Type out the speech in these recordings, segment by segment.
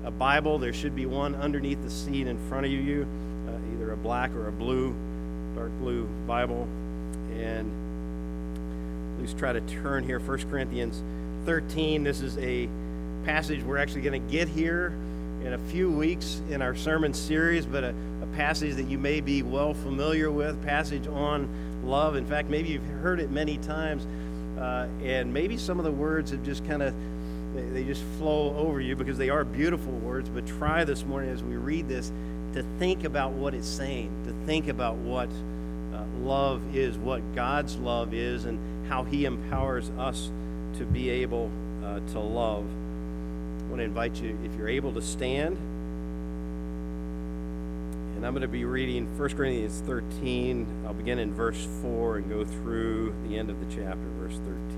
a Bible, there should be one underneath the seat in front of you, either a black or a blue, dark blue Bible. And please try to turn here, 1 Corinthians 13. This is a passage we're actually going to get here in a few weeks in our sermon series, but a passage that you may be well familiar with, passage on love. In fact, maybe you've heard it many times, and maybe some of the words have just they just flow over you because they are beautiful words. But try this morning as we read this to think about what it's saying, to think about what love is, what God's love is, and how He empowers us to be able to love. I want to invite you, if you're able to stand, and I'm going to be reading 1 Corinthians 13. I'll begin in verse 4 and go through the end of the chapter, verse 13.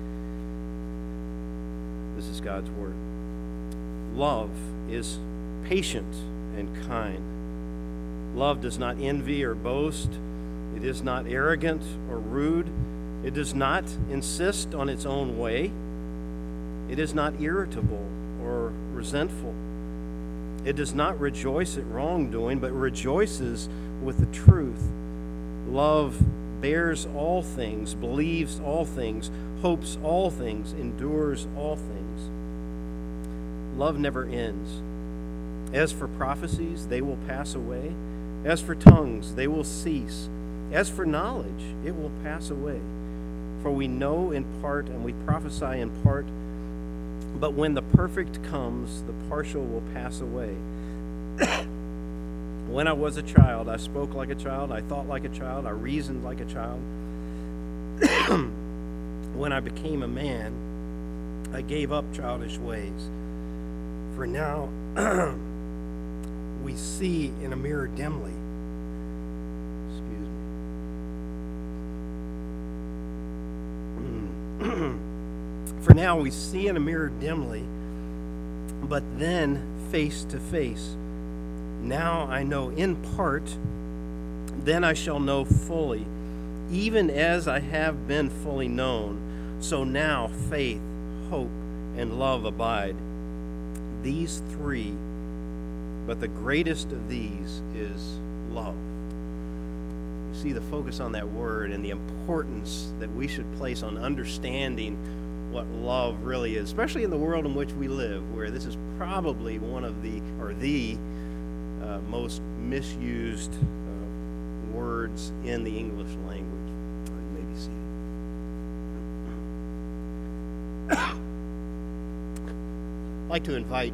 This is God's word. Love is patient and kind. Love does not envy or boast. It is not arrogant or rude. It does not insist on its own way. It is not irritable or resentful. It does not rejoice at wrongdoing, but rejoices with the truth. Love bears all things, believes all things, hopes all things, endures all things. Love never ends. As for prophecies, they will pass away. As for tongues, they will cease. As for knowledge, it will pass away. For we know in part and we prophesy in part, but when the perfect comes, the partial will pass away. When I was a child, I spoke like a child, I thought like a child, I reasoned like a child. When I became a man, I gave up childish ways. For now, we see in a mirror dimly. For now we see in a mirror dimly, but then face to face. Now I know in part, then I shall know fully, even as I have been fully known. So now faith, hope, and love abide. These three, but the greatest of these is love. You see the focus on that word and the importance that we should place on understanding what love really is, especially in the world in which we live, where this is probably one of the most misused words in the English language. You may be seated. I'd like to invite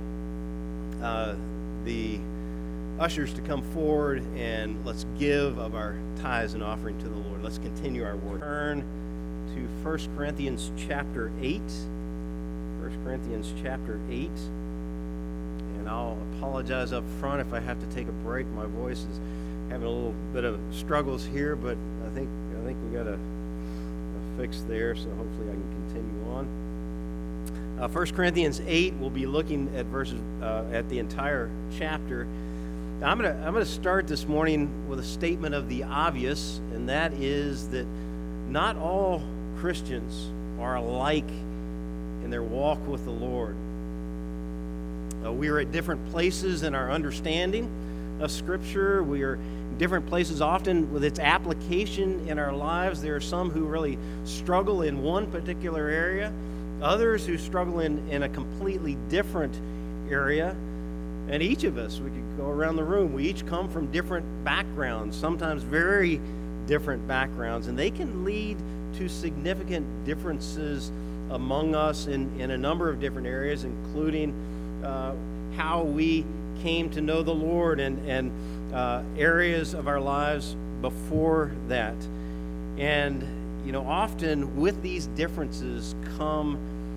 the ushers to come forward, and let's give of our tithes and offering to the Lord. Let's continue our work. Turn to 1 Corinthians chapter 8. 1 Corinthians chapter 8. And I'll apologize up front if I have to take a break. My voice is having a little bit of struggles here, but I think we got a fix there, so hopefully I can continue on. 1 Corinthians 8, we'll be looking at verses at the entire chapter. Now, I'm going to start this morning with a statement of the obvious, and that is that not all Christians are alike in their walk with the Lord. We are at different places in our understanding of Scripture. We are in different places often with its application in our lives. There are some who really struggle in one particular area, others who struggle in a completely different area. And each of us, we could go around the room, we each come from different backgrounds, sometimes very different backgrounds, and they can lead to significant differences among us in a number of different areas, including how we came to know the Lord and areas of our lives before that. And, often with these differences come,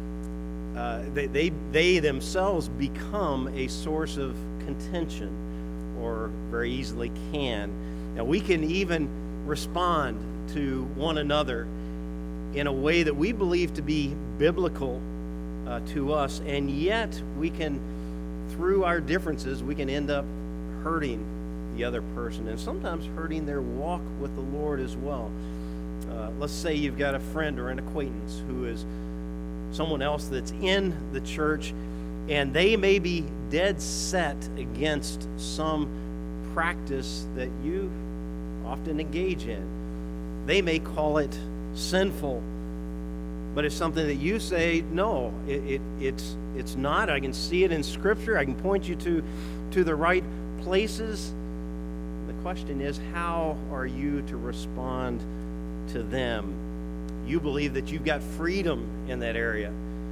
they themselves become a source of contention, or very easily can. Now, we can even respond to one another in a way that we believe to be biblical to us, and yet we can, through our differences, we can end up hurting the other person, and sometimes hurting their walk with the Lord as well. Let's say you've got a friend or an acquaintance who is someone else that's in the church, and they may be dead set against some practice that you often engage in. They may call it sinful, but it's something that you say, no, it's not. I can see it in Scripture. I can point you to the right places. The question is, how are you to respond to them? You believe that you've got freedom in that area,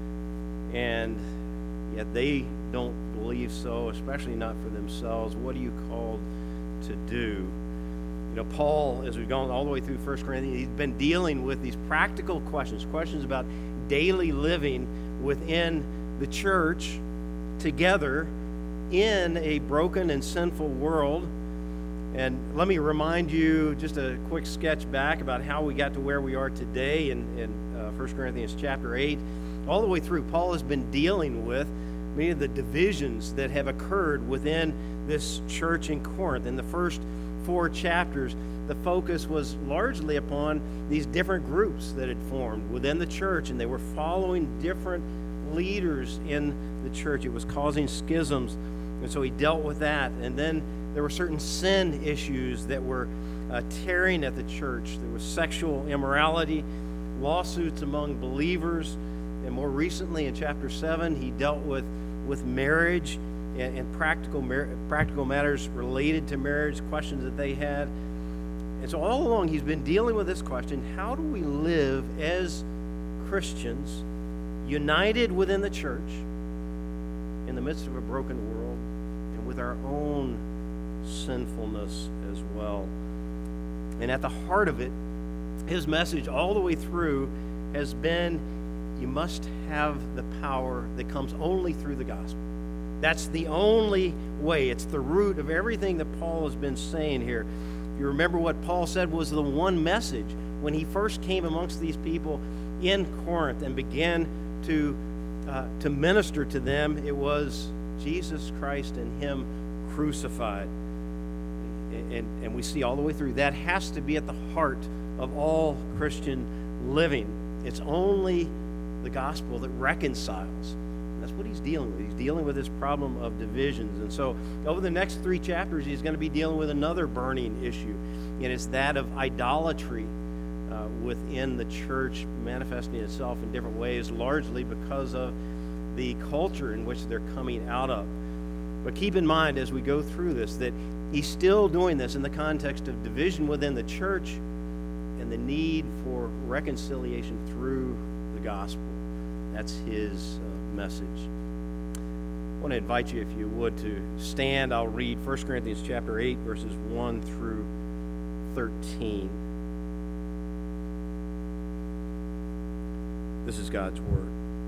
and yet they don't believe so, especially not for themselves. What are you called to do? You know, Paul, as we've gone all the way through 1 Corinthians, he's been dealing with these practical questions about daily living within the church together in a broken and sinful world. And let me remind you just a quick sketch back about how we got to where we are today in 1 Corinthians chapter 8. All the way through, Paul has been dealing with many of the divisions that have occurred within this church in Corinth. In the first 4 chapters, the focus was largely upon these different groups that had formed within the church, and they were following different leaders in the church. It was causing schisms, and so he dealt with that. And then there were certain sin issues that were tearing at the church. There was sexual immorality, lawsuits among believers, and more recently in chapter 7, he dealt with marriage and practical matters related to marriage, questions that they had. And so all along he's been dealing with this question: how do we live as Christians, united within the church, in the midst of a broken world, and with our own sinfulness as well? And at the heart of it, his message all the way through has been, you must have the power that comes only through the gospel. That's the only way. It's the root of everything that Paul has been saying here. If you remember what Paul said was the one message when he first came amongst these people in Corinth and began to minister to them, it was Jesus Christ and Him crucified. And we see all the way through, that has to be at the heart of all Christian living. It's only the gospel that reconciles. That's what he's dealing with. He's dealing with this problem of divisions. And so over the next 3 chapters, he's going to be dealing with another burning issue, and it's that of idolatry within the church, manifesting itself in different ways, largely because of the culture in which they're coming out of. But keep in mind as we go through this that he's still doing this in the context of division within the church and the need for reconciliation through the gospel. That's his message. I want to invite you, if you would, to stand. I'll read 1 Corinthians chapter 8, verses 1 through 13. This is God's word.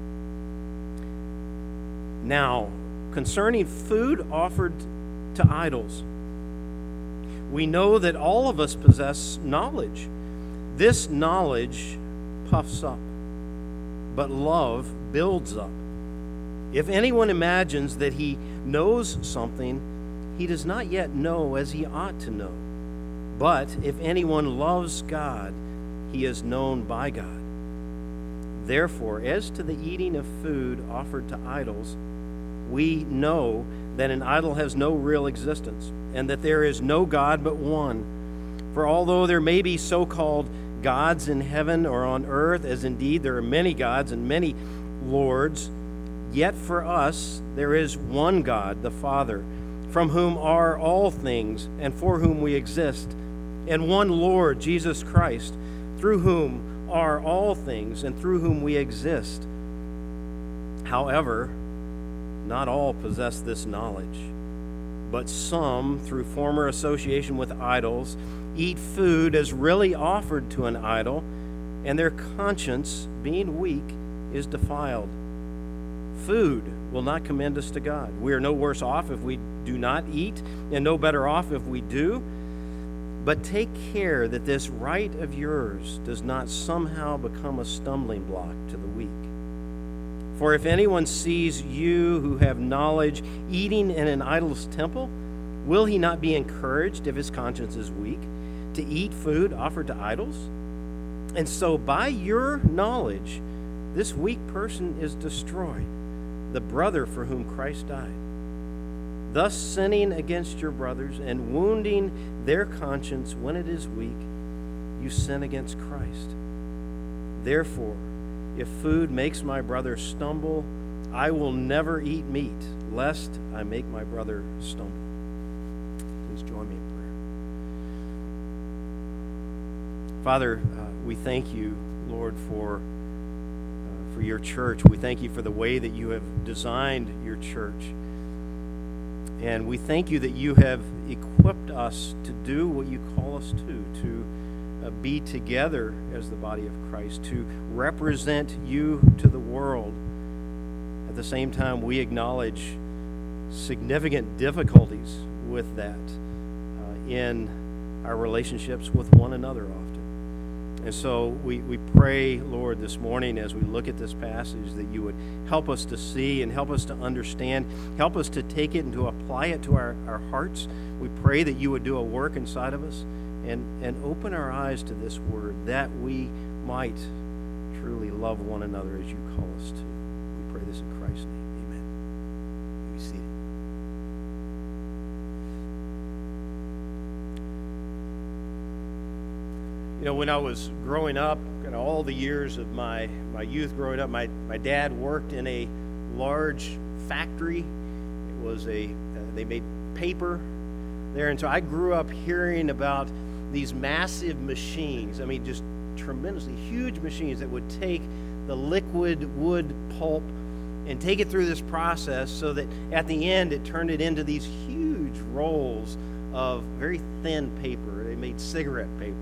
Now, concerning food offered to idols, we know that all of us possess knowledge. This knowledge puffs up, but love builds up. If anyone imagines that he knows something, he does not yet know as he ought to know. But if anyone loves God, he is known by God. Therefore, as to the eating of food offered to idols, we know that an idol has no real existence, and that there is no God but one. For although there may be so-called gods in heaven or on earth, as indeed there are many gods and many lords, yet for us there is one God, the Father, from whom are all things and for whom we exist, and one Lord, Jesus Christ, through whom are all things and through whom we exist. However, not all possess this knowledge, but some, through former association with idols, eat food as really offered to an idol, and their conscience, being weak, is defiled. Food will not commend us to God. We are no worse off if we do not eat, and no better off if we do. But take care that this right of yours does not somehow become a stumbling block to the weak. For if anyone sees you who have knowledge eating in an idol's temple, will he not be encouraged, if his conscience is weak, to eat food offered to idols? And so by your knowledge, this weak person is destroyed, the brother for whom Christ died. thus sinning against your brothers and wounding their conscience when it is weak, you sin against Christ. Therefore, if food makes my brother stumble, I will never eat meat, lest I make my brother stumble. Please join me in prayer. Father, we thank you, Lord, for your church. We thank you for the way that you have designed your church. And we thank you that you have equipped us to do what you call us to be together as the body of Christ, to represent you to the world. At the same time, we acknowledge significant difficulties with that in our relationships with one another often. And so we pray, Lord, this morning as we look at this passage that you would help us to see and help us to understand, help us to take it and to apply it to our hearts. We pray that you would do a work inside of us and open our eyes to this word, that we might truly love one another as you call us to. We pray this in Christ's name. Amen. You be seated. You know, when I was growing up, all the years of my youth growing up, my dad worked in a large factory. It was they made paper there, and so I grew up hearing about these massive machines. I mean, just tremendously huge machines that would take the liquid wood pulp and take it through this process so that at the end it turned it into these huge rolls of very thin paper. They made cigarette paper.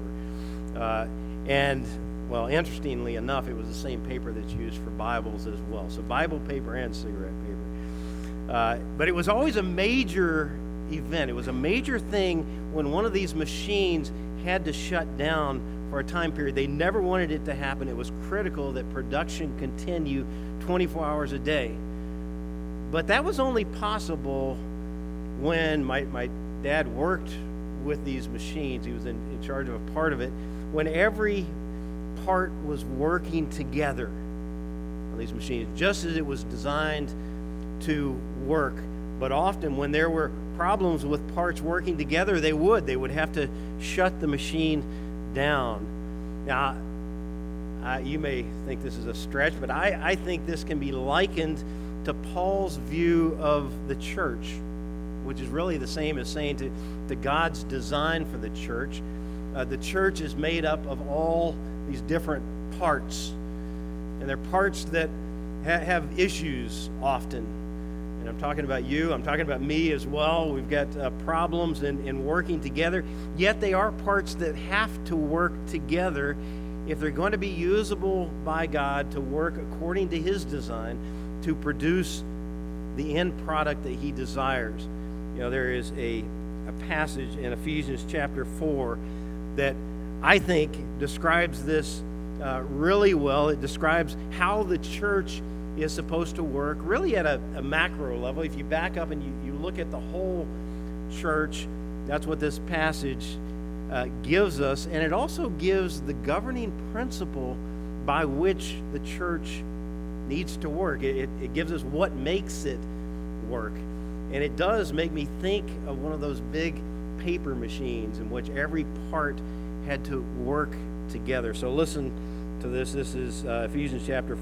And, well, interestingly enough, it was the same paper that's used for Bibles as well. So Bible paper and cigarette paper. But it was always a major event. It was a major thing when one of these machines had to shut down for a time period. They never wanted it to happen. It was critical that production continue 24 hours a day. But that was only possible when my dad worked with these machines. He was in charge of a part of it. When every part was working together on these machines, just as it was designed to work. But often when there were problems with parts working together, they would have to shut the machine down. Now, you may think this is a stretch, but I think this can be likened to Paul's view of the church, which is really the same as saying to God's design for the church. The church is made up of all these different parts, and they're parts that have issues often. And I'm talking about you, I'm talking about me as well. We've got problems in working together, yet they are parts that have to work together if they're going to be usable by God to work according to His design to produce the end product that He desires. You know, there is a passage in Ephesians chapter 4 that I think describes this really well. It describes how the church is supposed to work, really at a macro level. If you back up and you look at the whole church, that's what this passage gives us. And it also gives the governing principle by which the church needs to work. It gives us what makes it work. And it does make me think of one of those big paper machines in which every part had to work together. So listen to this. This is Ephesians chapter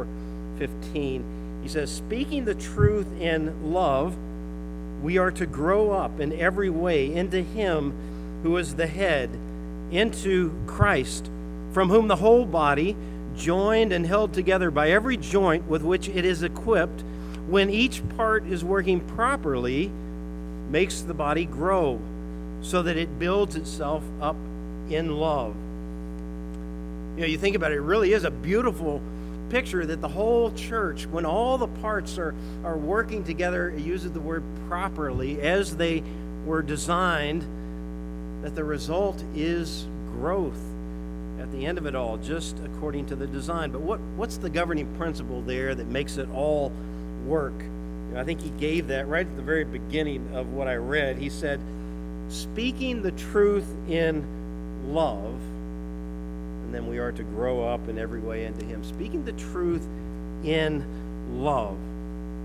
4:15. He says, speaking the truth in love, we are to grow up in every way into Him who is the head, into Christ, from whom the whole body, joined and held together by every joint with which it is equipped, when each part is working properly, makes the body grow so that it builds itself up in love. You know, you think about it, it really is a beautiful picture that the whole church, when all the parts are working together, it uses the word properly, as they were designed, that the result is growth at the end of it all, just according to the design. But what's the governing principle there that makes it all work? You know, I think he gave that right at the very beginning of what I read. He said, speaking the truth in love, and then we are to grow up in every way into Him. Speaking the truth in love.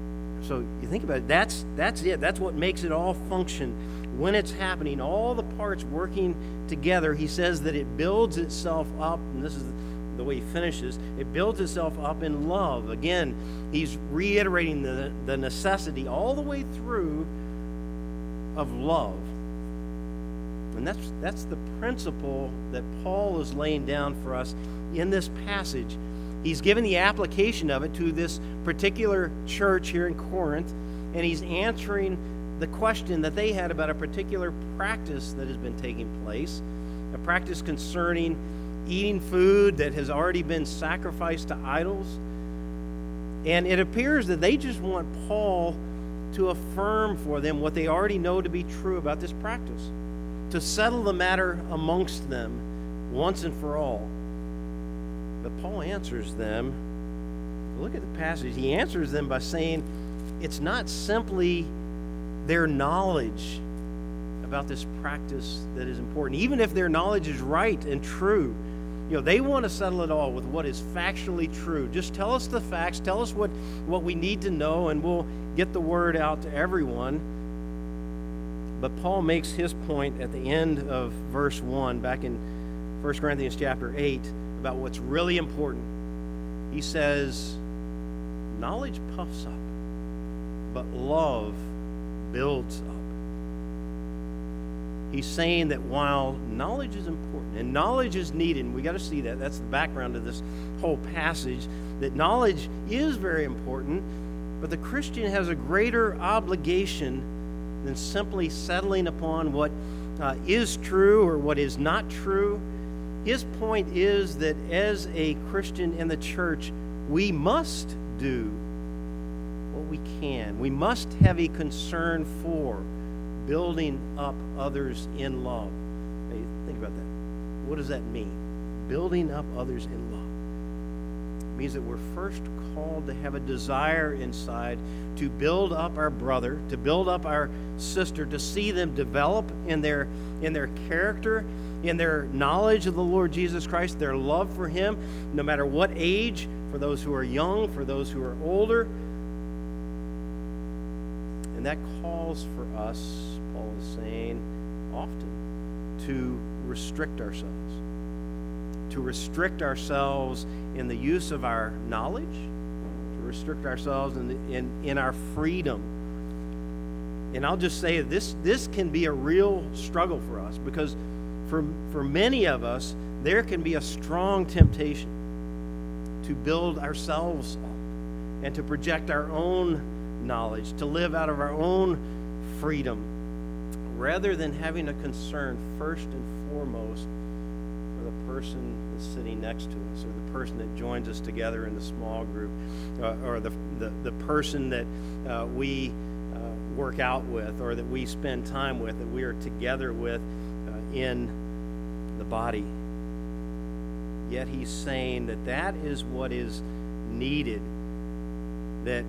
So you think about it, that's it. That's what makes it all function. When it's happening, all the parts working together, he says that it builds itself up, and this is the way he finishes, it builds itself up in love. Again, he's reiterating the necessity all the way through of love. And that's the principle that Paul is laying down for us in this passage. He's given the application of it to this particular church here in Corinth, and he's answering the question that they had about a particular practice that has been taking place, a practice concerning eating food that has already been sacrificed to idols. And it appears that they just want Paul to affirm for them what they already know to be true about this practice, to settle the matter amongst them once and for all. But Paul answers them. Look at the passage. He answers them by saying it's not simply their knowledge about this practice that is important. Even if their knowledge is right and true, they want to settle it all with what is factually true. Just tell us the facts, tell us what we need to know, and we'll get the word out to everyone. But Paul makes his point at the end of verse 1, back in 1 Corinthians chapter 8, about what's really important. He says, knowledge puffs up, but love builds up. He's saying that while knowledge is important and knowledge is needed, and we got to see that, that's the background of this whole passage, that knowledge is very important, but the Christian has a greater obligation than simply settling upon what is true or what is not true. His point is that as a Christian in the church, we must do what we can. We must have a concern for building up others in love. Now, think about that. What does that mean? Building up others in love. It means that we're first called to have a desire inside to build up our brother, to build up our sister, to see them develop in their character, in their knowledge of the Lord Jesus Christ, their love for Him, no matter what age, for those who are young, for those who are older. And that calls for us, Paul is saying, often to restrict ourselves. To restrict ourselves in the use of our knowledge, to restrict ourselves in our freedom. And I'll just say this can be a real struggle for us, because for many of us, there can be a strong temptation to build ourselves up and to project our own knowledge, to live out of our own freedom, rather than having a concern first and foremost for the person that's sitting next to us, or the person that joins us together in the small group, or the person that we work out with, or that we spend time with, that we are together with in the body. Yet he's saying that is what is needed. That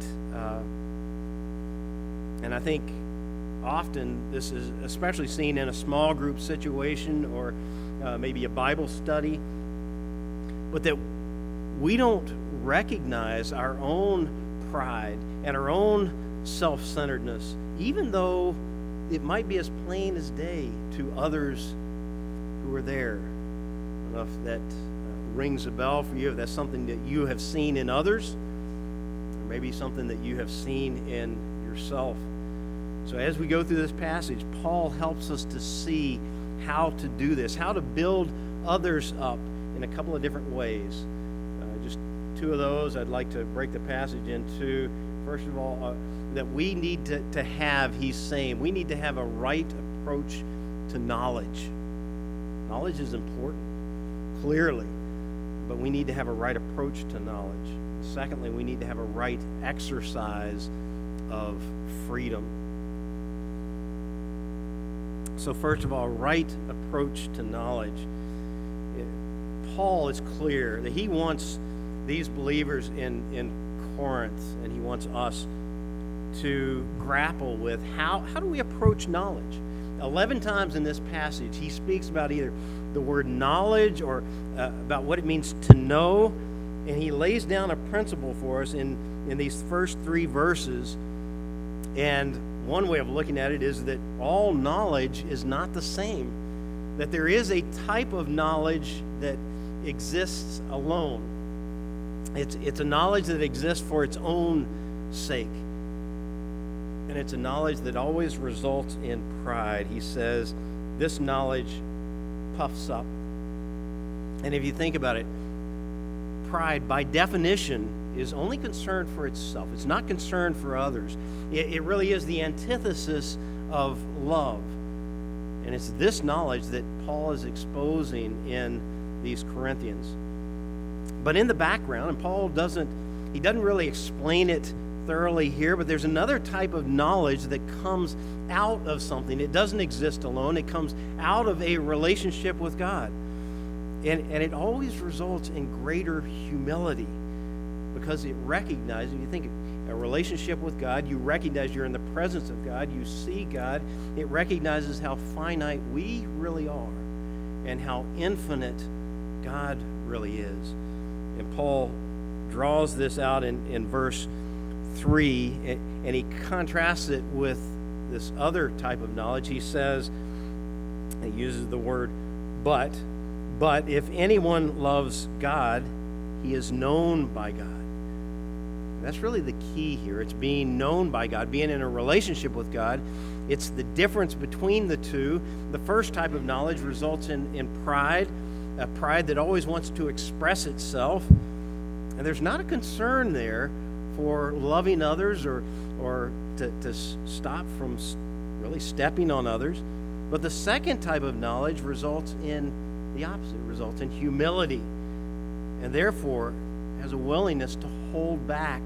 and I think often this is especially seen in a small group situation, or maybe a Bible study, but that we don't recognize our own pride and our own self-centeredness, even though it might be as plain as day to others who are there. I don't know if that rings a bell for you, if that's something that you have seen in others, or maybe something that you have seen in yourself. So as we go through this passage, Paul helps us to see how to do this, how to build others up in a couple of different ways. Just two of those I'd like to break the passage into. First of all, that we need to have, he's saying, we need to have a right approach to knowledge. Knowledge is important, clearly, but we need to have a right approach to knowledge. Secondly, we need to have a right exercise of freedom. So first of all, right approach to knowledge. Paul is clear that he wants these believers in Corinth, and he wants us to grapple with how do we approach knowledge. 11 times in this passage, he speaks about either the word knowledge or about what it means to know, and he lays down a principle for us in these first three verses And one way of looking at it is that all knowledge is not the same, that there is a type of knowledge that exists alone. It's a knowledge that exists for its own sake. And it's a knowledge that always results in pride. He says, this knowledge puffs up. And if you think about it, pride, by definition, is only concerned for itself. It's not concerned for others. It really is the antithesis of love. And it's this knowledge that Paul is exposing in these Corinthians. But in the background, and Paul doesn't really explain it thoroughly here, but there's another type of knowledge that comes out of something. It doesn't exist alone. It comes out of a relationship with God. And it always results in greater humility, because it recognizes, you think a relationship with God, you recognize you're in the presence of God, you see God, it recognizes how finite we really are and how infinite God really is. And Paul draws this out in verse 3, and he contrasts it with this other type of knowledge. He says, he uses the word but if anyone loves God, he is known by God. That's really the key here. It's being known by God, being in a relationship with God. It's the difference between the two. The first type of knowledge results in pride, a pride that always wants to express itself. And there's not a concern there for loving others or to stop from really stepping on others. But the second type of knowledge results in the opposite. It results in humility, and therefore has a willingness to hold back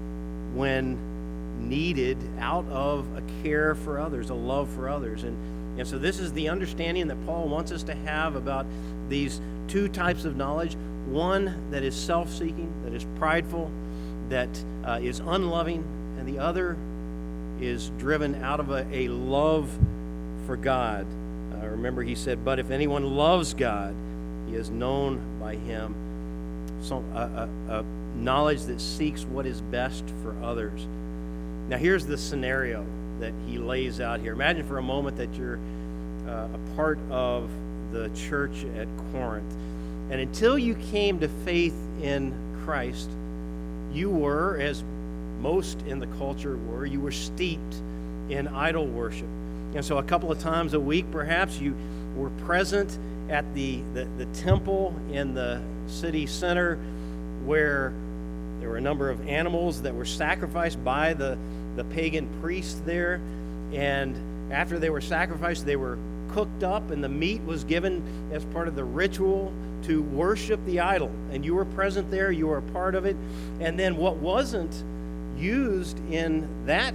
when needed out of a care for others, a love for others. And so this is the understanding that Paul wants us to have about these two types of knowledge. One that is self-seeking, that is prideful, that is unloving, and the other is driven out of a love for God. Remember, he said, but if anyone loves God, he is known by him. So a knowledge that seeks what is best for others. Now here's the scenario that he lays out here. Imagine for a moment that you're a part of the church at Corinth. And until you came to faith in Christ, you were, as most in the culture were, you were steeped in idol worship. And so a couple of times a week, perhaps, you were present at the temple in the city center, where there were a number of animals that were sacrificed by the pagan priests there. And after they were sacrificed, they were cooked up, and the meat was given as part of the ritual to worship the idol. And you were present there, you were a part of it. And then what wasn't used in that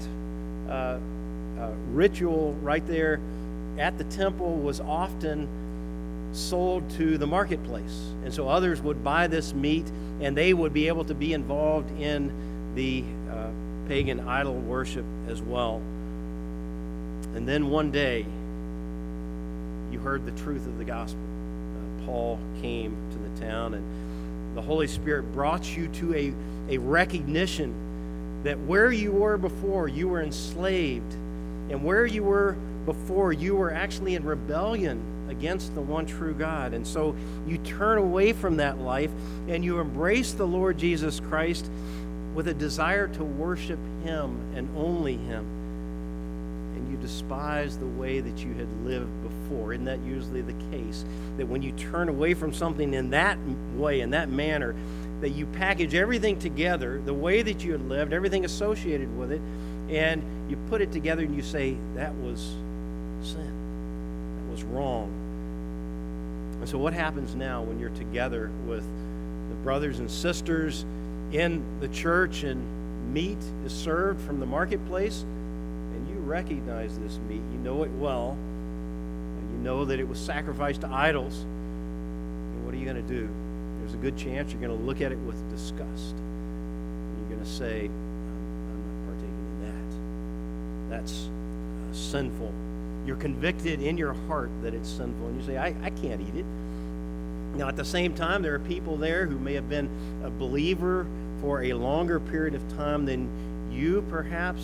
ritual right there at the temple was often sold to the marketplace. And so others would buy this meat, and they would be able to be involved in the pagan idol worship as well. And then one day, you heard the truth of the gospel. Paul came to the town, and the Holy Spirit brought you to a recognition that where you were before, you were enslaved. And where you were before, you were actually in rebellion against the one true God. And so you turn away from that life, and you embrace the Lord Jesus Christ with a desire to worship Him and only Him. And you despise the way that you had lived before. Isn't that usually the case? That when you turn away from something in that way, in that manner, that you package everything together, the way that you had lived, everything associated with it, and you put it together and you say, that was sin. That was wrong. And so what happens now when you're together with the brothers and sisters in the church, and meat is served from the marketplace, and you recognize this meat, you know it well, you know that it was sacrificed to idols, and what are you going to do? There's a good chance you're going to look at it with disgust. And you're going to say, I'm not partaking in that. That's sinful. You're convicted in your heart that it's sinful, and you say, I can't eat it. Now, at the same time, there are people there who may have been a believer for a longer period of time than you, perhaps.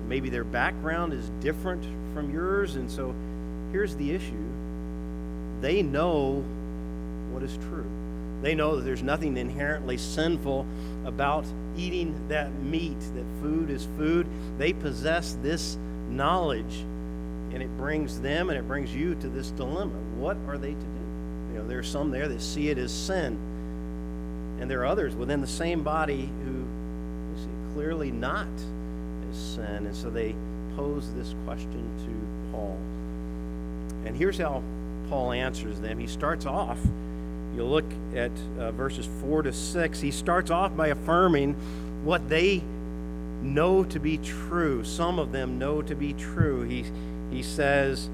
Maybe their background is different from yours, and so here's the issue. They know what is true. They know that there's nothing inherently sinful about eating that meat, that food is food. They possess this knowledge, and it brings them and it brings you to this dilemma. What are they to do? There are some there that see it as sin, and there are others within the same body who see it clearly not as sin, and so they pose this question to Paul. And here's how Paul answers them. He starts off, you look at verses 4 to 6, he starts off by affirming what they know to be true. Some of them know to be true. He says,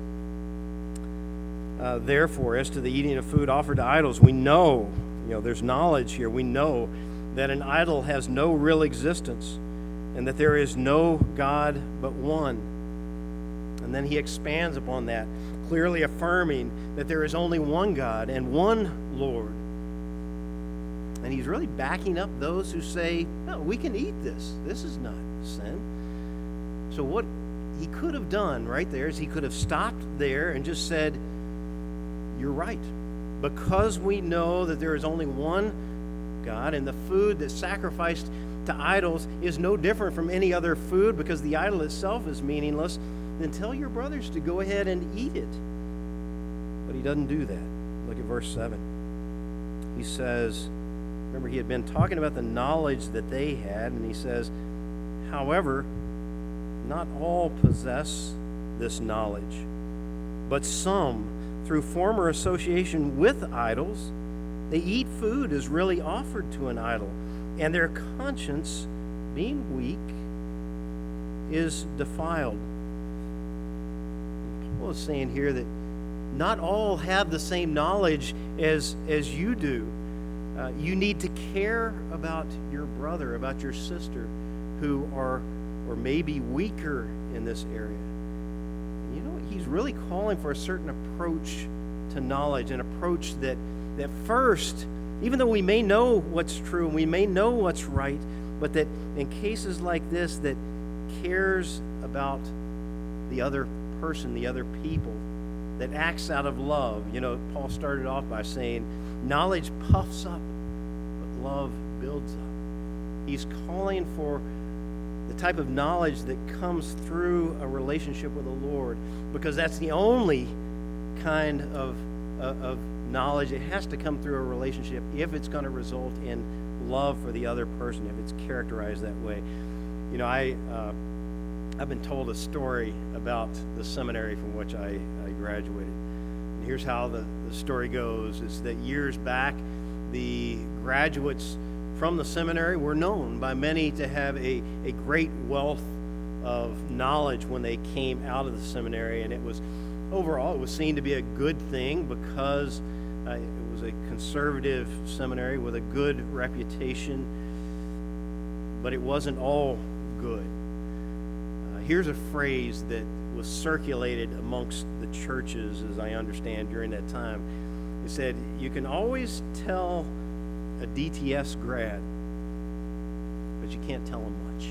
therefore, as to the eating of food offered to idols, we know, there's knowledge here. We know that an idol has no real existence and that there is no God but one. And then he expands upon that, clearly affirming that there is only one God and one Lord. And he's really backing up those who say, no, we can eat this. This is not sin. So what he could have done right there is he could have stopped there and just said, you're right. Because we know that there is only one God, and the food that's sacrificed to idols is no different from any other food because the idol itself is meaningless, then tell your brothers to go ahead and eat it. But he doesn't do that. Look at verse 7. He says, remember, he had been talking about the knowledge that they had, and he says, however, not all possess this knowledge, but some, through former association with idols, they eat food as really offered to an idol, and their conscience, being weak, is defiled. Paul is saying here that not all have the same knowledge as you do. You need to care about your brother, about your sister, who are or maybe weaker in this area. He's really calling for a certain approach to knowledge, an approach that first, even though we may know what's true and we may know what's right, but that in cases like this, that cares about the other person, the other people, that acts out of love. Paul started off by saying, knowledge puffs up, but love builds up. He's calling for the type of knowledge that comes through a relationship with the Lord, because that's the only kind of knowledge. It has to come through a relationship if it's going to result in love for the other person, if it's characterized that way. I've been told a story about the seminary from which I graduated. And here's how the story goes, is that years back, the graduates from the seminary were known by many to have a great wealth of knowledge when they came out of the seminary, and it was seen to be a good thing because it was a conservative seminary with a good reputation, but it wasn't all good. Here's a phrase that was circulated amongst the churches, as I understand, during that time. It said, you can always tell a DTS grad, but you can't tell them much.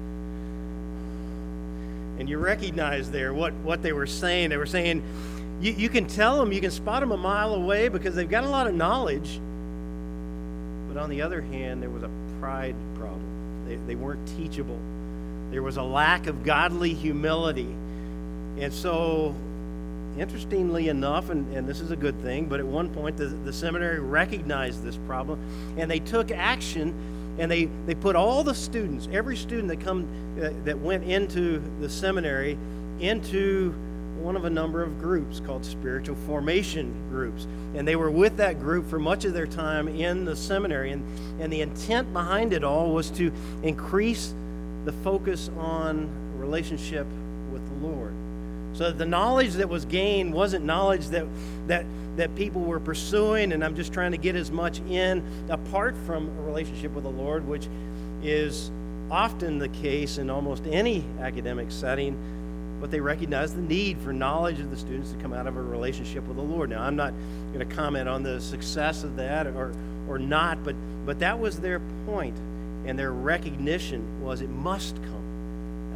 And you recognize there what they were saying. They were saying, you can tell them, you can spot them a mile away because they've got a lot of knowledge. But on the other hand, there was a pride problem. They weren't teachable. There was a lack of godly humility. And so, interestingly enough, and this is a good thing, but at one point the seminary recognized this problem, and they took action, and they put all the students, every student that went into the seminary, into one of a number of groups called spiritual formation groups. And they were with that group for much of their time in the seminary. And the intent behind it all was to increase the focus on relationship with the Lord. So that the knowledge that was gained wasn't knowledge that people were pursuing, and I'm just trying to get as much in apart from a relationship with the Lord, which is often the case in almost any academic setting. But they recognized the need for knowledge of the students to come out of a relationship with the Lord. Now, I'm not going to comment on the success of that or not, but that was their point, and their recognition was it must come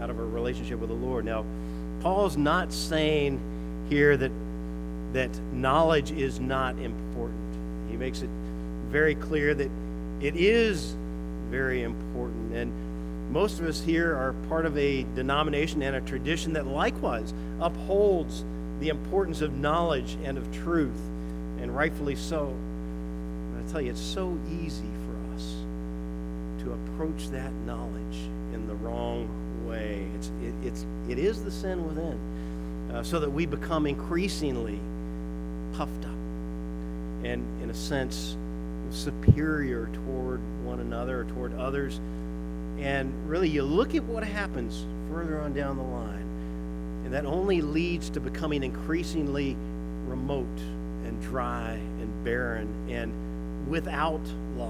out of a relationship with the Lord. Now, Paul's not saying here that knowledge is not important. He makes it very clear that it is very important. And most of us here are part of a denomination and a tradition that likewise upholds the importance of knowledge and of truth, and rightfully so. But I tell you, it's so easy for us to approach that knowledge in the wrong way. It is the sin within, so that we become increasingly puffed up and, in a sense, superior toward one another or toward others. And really, you look at what happens further on down the line, and that only leads to becoming increasingly remote and dry and barren and without love.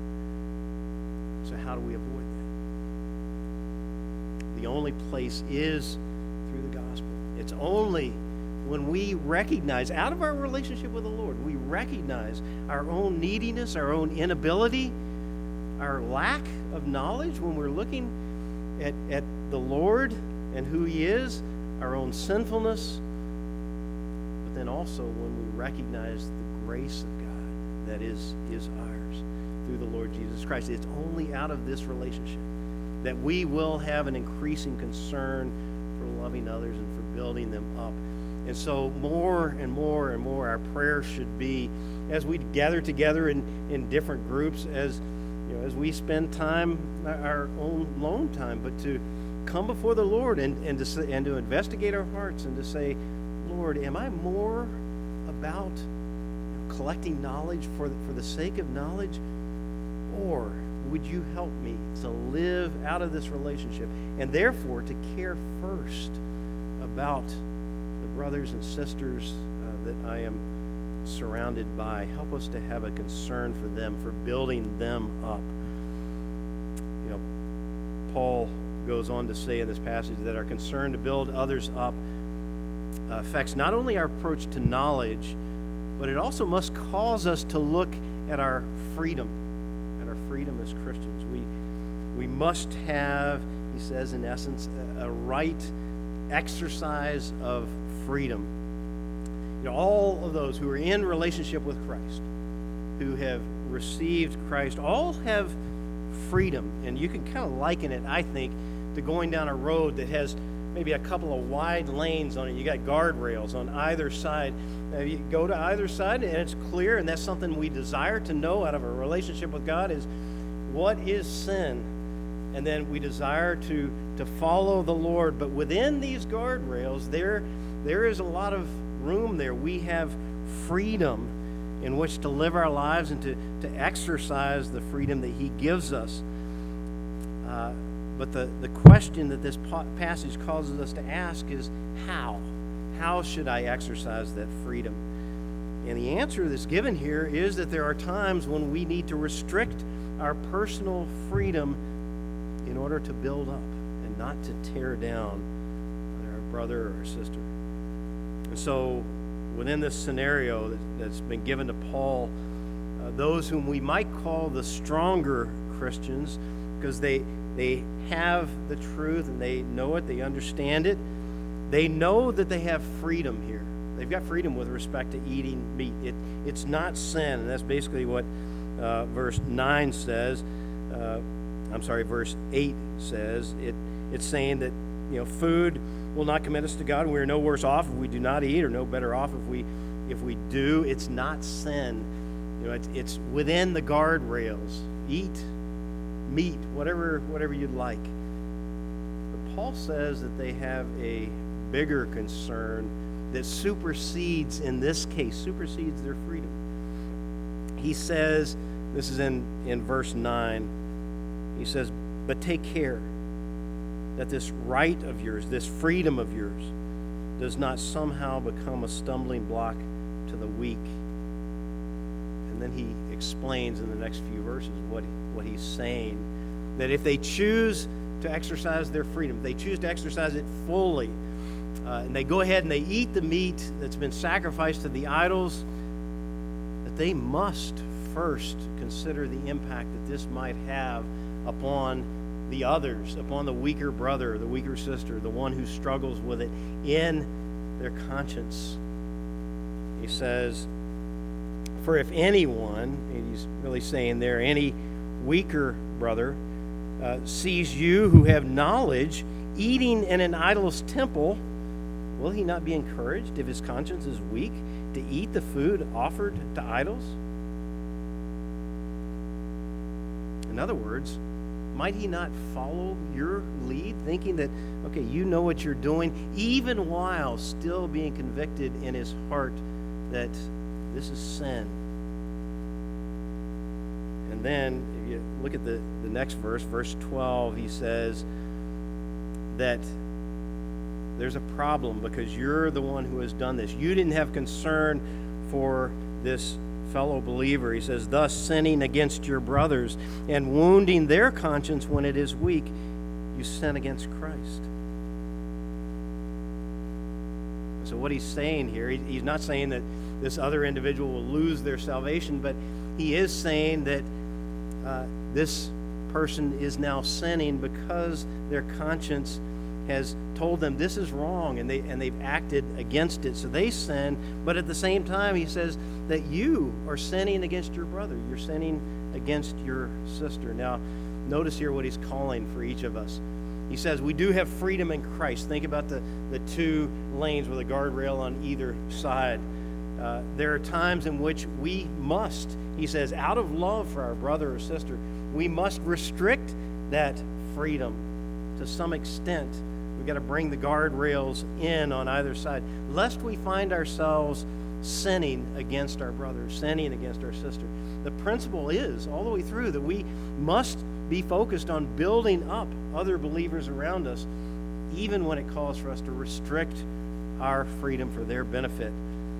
So how do we avoid that? The only place is through the gospel. It's only when we recognize, out of our relationship with the Lord, we recognize our own neediness, our own inability, our lack of knowledge, when we're looking at the Lord and who He is, our own sinfulness, but then also when we recognize the grace of God that is ours through the Lord Jesus Christ. It's only out of this relationship that we will have an increasing concern for loving others and for building them up. And so more and more and more, our prayer should be, as we gather together in different groups, as we spend time, our own lone time, but to come before the Lord and to investigate our hearts and to say, Lord, am I more about collecting knowledge for the sake of knowledge, or would you help me to live out of this relationship and therefore to care first about the brothers and sisters that I am surrounded by? Help us to have a concern for them, for building them up. Paul goes on to say in this passage that our concern to build others up affects not only our approach to knowledge, but it also must cause us to look at our freedom as Christians. We must have, he says in essence, a right exercise of freedom. All of those who are in relationship with Christ, who have received Christ, all have freedom. And you can kind of liken it, I think, to going down a road that has maybe a couple of wide lanes on it. You got guardrails on either side. Now you go to either side and it's clear, and that's something we desire to know out of a relationship with God, is what is sin? And then we desire to follow the Lord. But within these guardrails, there is a lot of room there. We have freedom in which to live our lives and to exercise the freedom that He gives us. But the question that this passage causes us to ask is, how? How should I exercise that freedom? And the answer that's given here is that there are times when we need to restrict our personal freedom in order to build up and not to tear down our brother or sister. And so within this scenario that's been given to Paul, those whom we might call the stronger Christians, because they have the truth and they know it, they understand it, they know that they have freedom here. They've got freedom with respect to eating meat. It's not sin, and that's basically what verse 9 says. Verse 8 says. It's saying that food will not commit us to God. We are no worse off if we do not eat, or no better off if we do. It's not sin. It's within the guardrails. Eat meat, whatever you'd like. But Paul says that they have a bigger concern that supersedes, in this case, supersedes their freedom. He says, this is in verse 9, he says, but take care that this right of yours, this freedom of yours, does not somehow become a stumbling block to the weak. And then he explains in the next few verses what he's saying, that if they choose to exercise their freedom, if they choose to exercise it fully, and they go ahead and they eat the meat that's been sacrificed to the idols, that they must first consider the impact that this might have upon the others, upon the weaker brother, the weaker sister, the one who struggles with it in their conscience. He says, for if anyone, and he's really saying there, any weaker brother sees you who have knowledge eating in an idol's temple, will he not be encouraged if his conscience is weak to eat the food offered to idols? In other words, might he not follow your lead, thinking that, okay, you know what you're doing, even while still being convicted in his heart that this is sin? And then, if you look at the next verse, verse 12, he says that there's a problem because you're the one who has done this. You didn't have concern for this fellow believer. He says, thus sinning against your brothers and wounding their conscience when it is weak, you sin against Christ. So what he's saying here, he's not saying that this other individual will lose their salvation, but he is saying that this person is now sinning because their conscience has told them this is wrong, and they've acted against it. So they sin, but at the same time, he says that you are sinning against your brother. You're sinning against your sister. Now, notice here what he's calling for each of us. He says we do have freedom in Christ. Think about the two lanes with a guardrail on either side. There are times in which we must, he says, out of love for our brother or sister, we must restrict that freedom to some extent. We've got to bring the guardrails in on either side, lest we find ourselves sinning against our brother, sinning against our sister. The principle is, all the way through, that we must be focused on building up other believers around us, even when it calls for us to restrict our freedom for their benefit.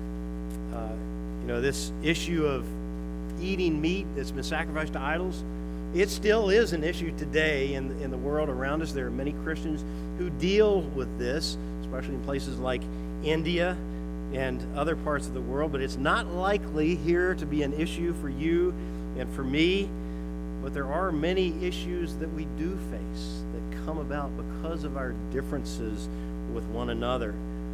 This issue of eating meat that's been sacrificed to idols, it still is an issue today in the world around us. There are many Christians who deal with this, especially in places like India and other parts of the world, but it's not likely here to be an issue for you and for me. But there are many issues that we do face that come about because of our differences with one another.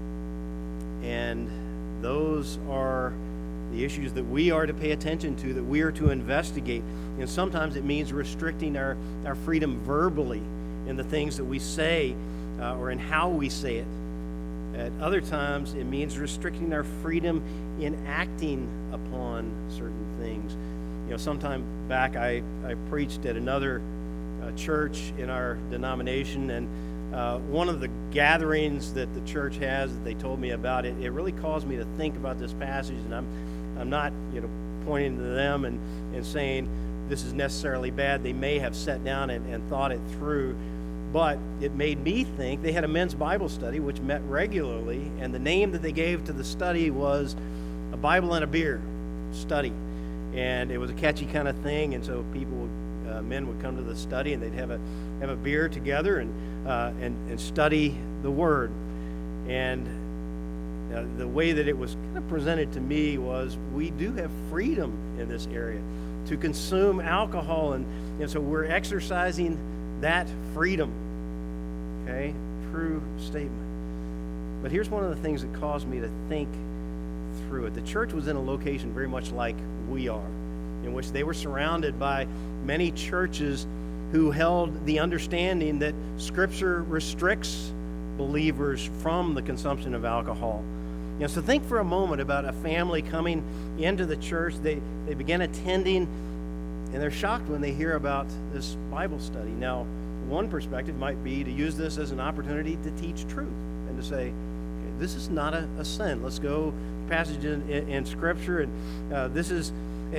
And those are the issues that we are to pay attention to, that we are to investigate. And sometimes it means restricting our freedom verbally in the things that we say or in how we say it. At other times, it means restricting our freedom in acting upon certain things. Sometime back I preached at another church in our denomination, and one of the gatherings that the church has that they told me about, it really caused me to think about this passage, and I'm not pointing to them and saying this is necessarily bad. They may have sat down and thought it through, but it made me think. They had a men's Bible study which met regularly, and the name that they gave to the study was A Bible and a Beer Study. And it was a catchy kind of thing, and so men would come to the study, and they'd have a beer together and study the Word. And the way that it was kind of presented to me was we do have freedom in this area to consume alcohol, and so we're exercising that freedom. Okay, true statement. But here's one of the things that caused me to think through it. The church was in a location very much like we are, in which they were surrounded by many churches who held the understanding that Scripture restricts believers from the consumption of alcohol. So think for a moment about a family coming into the church. They begin attending, and they're shocked when they hear about this Bible study. Now, one perspective might be to use this as an opportunity to teach truth and to say, okay, this is not a sin. Let's go passage in Scripture, and this is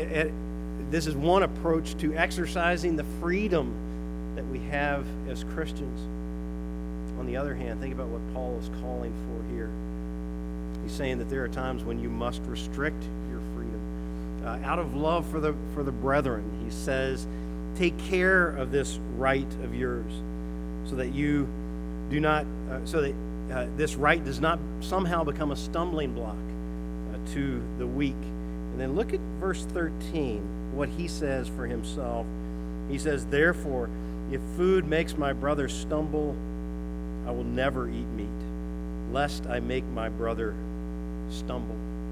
one approach to exercising the freedom that we have as Christians. On the other hand, think about what Paul is calling for here. He's saying that there are times when you must restrict your freedom out of love for the brethren. He says, take care of this right of yours, so that you do not, this right does not somehow become a stumbling block to the weak. And then look at verse 13, what he says for himself. He says, therefore, If food makes my brother stumble, I will never eat meat, lest I make my brother stumble.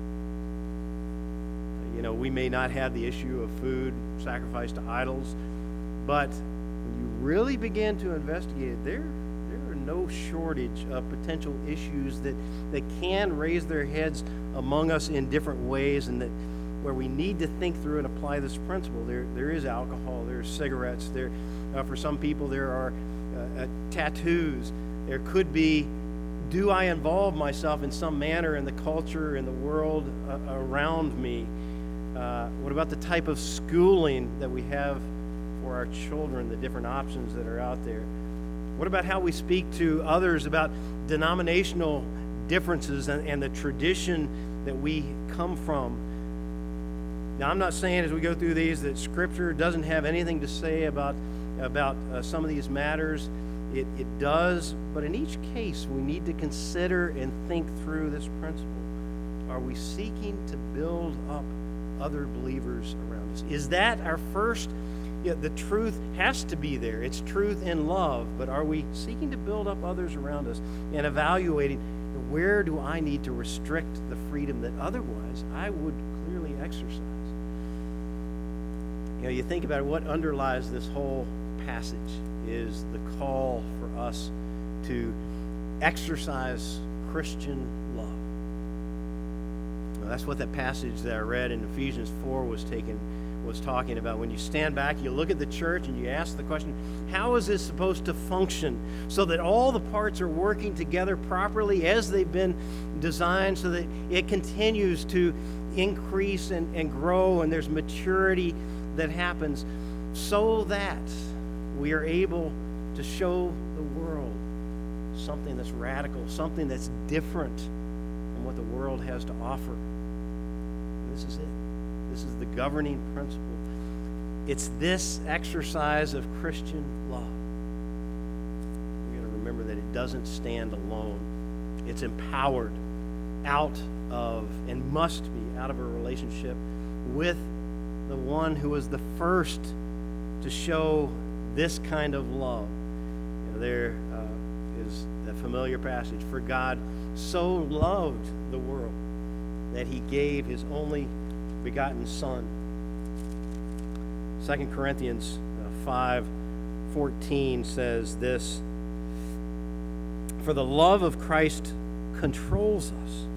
We may not have the issue of food sacrificed to idols, but when you really begin to investigate it, there are no shortage of potential issues that can raise their heads among us in different ways, and that where we need to think through and apply this principle. There is alcohol, there's cigarettes, for some people there are tattoos. There could be, do I involve myself in some manner in the culture, in the world around me? What about the type of schooling that we have for our children, the different options that are out there? What about how we speak to others about denominational differences and the tradition that we come from? Now, I'm not saying as we go through these that Scripture doesn't have anything to say about some of these matters. It does, but in each case, we need to consider and think through this principle. Are we seeking to build up other believers around us? Is that our first? The truth has to be there. It's truth in love, but are we seeking to build up others around us and evaluating where do I need to restrict the freedom that otherwise I would clearly exercise? You think about it, what underlies this whole passage is the call for us to exercise Christian love. Now, that's what that passage that I read in Ephesians 4 was talking about. When you stand back, you look at the church and you ask the question, how is this supposed to function so that all the parts are working together properly as they've been designed, so that it continues to increase and grow, and there's maturity that happens, so that we are able to show the world something that's radical, something that's different from what the world has to offer. And this is it. This is the governing principle. It's this exercise of Christian love. We've got to remember that it doesn't stand alone. It's empowered out of, and must be, out of a relationship with the one who was the first to show this kind of love. There is that familiar passage, for God so loved the world that he gave his only begotten Son. 2 Corinthians 5:14 says this, for the love of Christ controls us.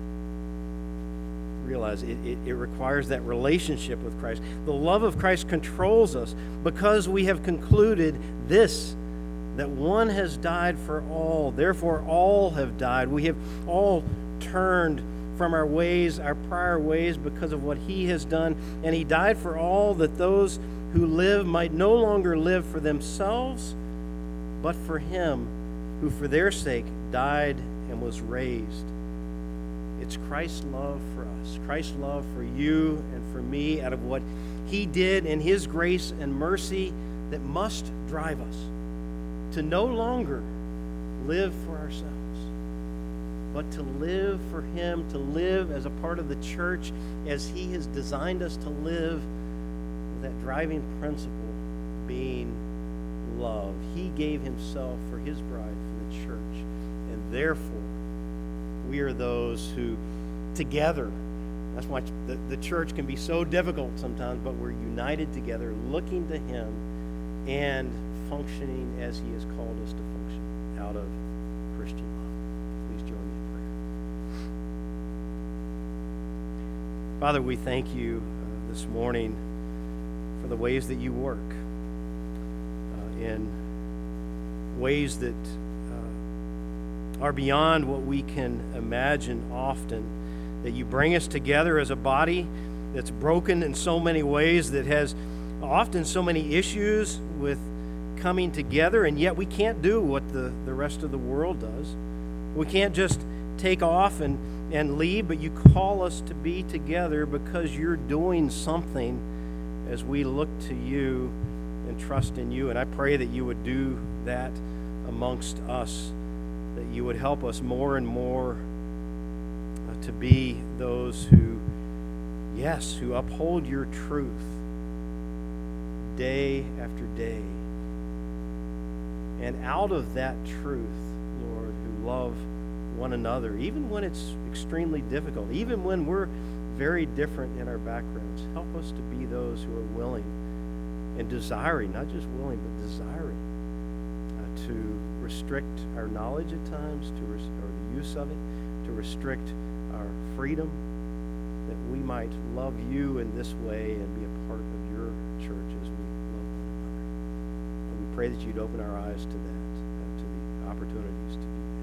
Realize it requires that relationship with Christ. The love of Christ controls us because we have concluded this, that one has died for all, therefore all have died. We have all turned from our ways, our prior ways, because of what he has done, and he died for all, that those who live might no longer live for themselves, but for him who for their sake died and was raised. It's Christ's love for us, Christ's love for you and for me, out of what he did in his grace and mercy, that must drive us to no longer live for ourselves, but to live for him, to live as a part of the church as he has designed us to live, with that driving principle being love. He gave himself for his bride, for the church, and therefore we are those who together, that's why the church can be so difficult sometimes, but we're united together, looking to him and functioning as he has called us to function out of Christian love. Please join me in prayer. Father, we thank you this morning for the ways that you work, in ways that are beyond what we can imagine often, that you bring us together as a body that's broken in so many ways, that has often so many issues with coming together, and yet we can't do what the rest of the world does. We can't just take off and leave, but you call us to be together because you're doing something as we look to you and trust in you. And I pray that you would do that amongst us, that you would help us more and more to be those who uphold your truth day after day, And out of that truth, Lord, who love one another, even when it's extremely difficult, even when we're very different in our backgrounds, help us to be those who are willing and desiring, not just willing, but desiring to restrict our knowledge at times, or the use of it, to restrict our freedom, that we might love you in this way and be a part of your church as we love one another. And we pray that you'd open our eyes to that, to the opportunities to do that.